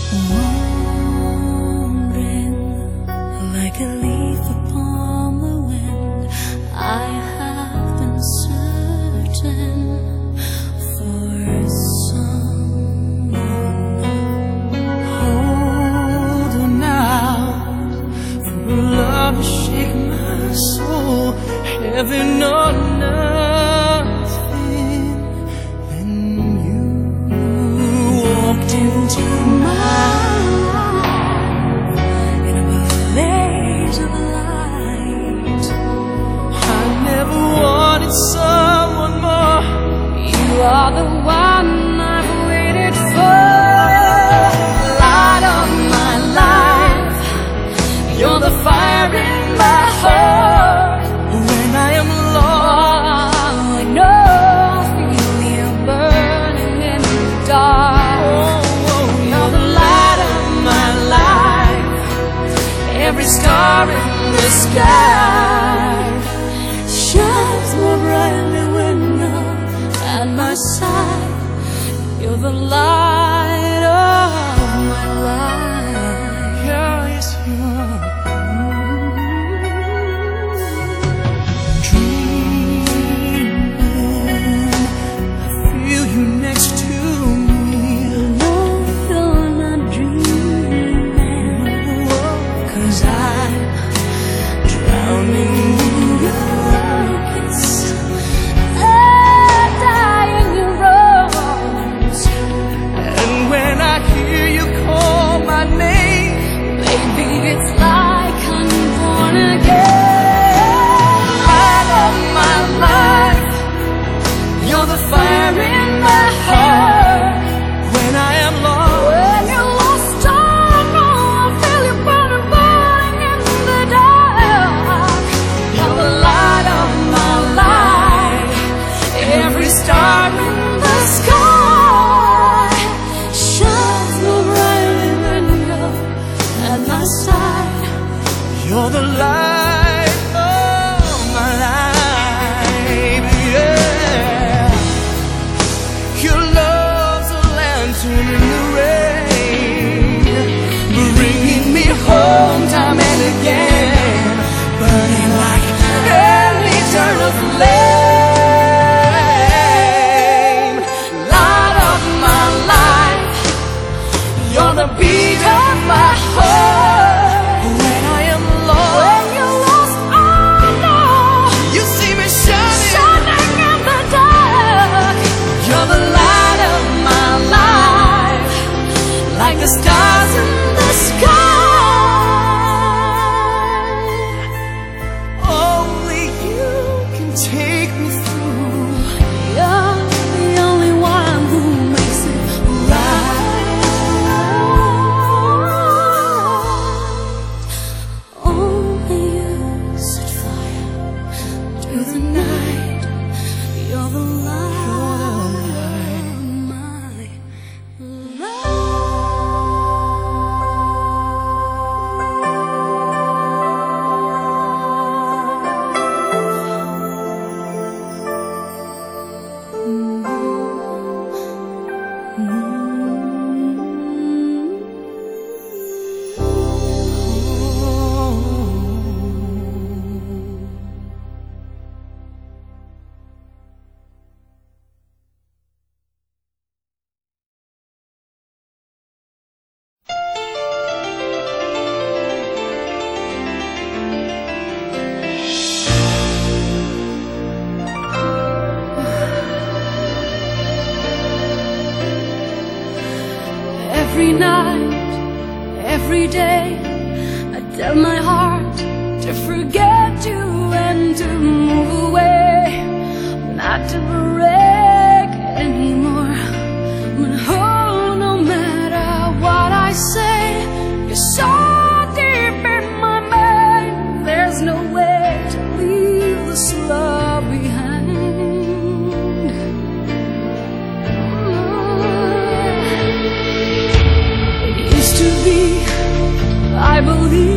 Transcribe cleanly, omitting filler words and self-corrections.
wandering like a leaf upon the wind. I have been searching for someone holding out for love to shake my soul, heaven or nothing. Then you walked into my life in a blaze of light. I never wanted someone more. You are the one I've waited for. Light of my life, you're the fire in my heart. When I am lost, I know I feel you burning in the dark. You're the light of my life, every star in the sky shines more brightly when you're at my side. You're the light of my life. Yeah, yes, you are. Dreaming, I feel you next to me. No, you're not dreaming, 'cause I'm drowning in your kiss, dying in your arms. And when I hear you call my name, baby, it's like I'm born again. Light of my life, you're the fire in my heart. When I am lost, when you're lost, I know I feel you burning, burning in the dark. You're the light of my life, every star in the sky shines more brightly when you're at my side. You're the light of my life, yeah. Your love's a lantern in the rain, bringing me home time and again, burning like an eternal flame. Light of my life, you're the beat of my heart. When I am lost, when you're lost, I know you see me shining, shining in the dark. You're the light of my life, like the stars in the sky. Only you can take me through. You're the only one who makes it right. Only you set fire to the night. You're the light of my life. Every night, every day, I tell my heart to forget you and to move away, not to break anymore. But oh, no matter what I say, you're so deep in my mind. There's no way to leave this love behind. I believe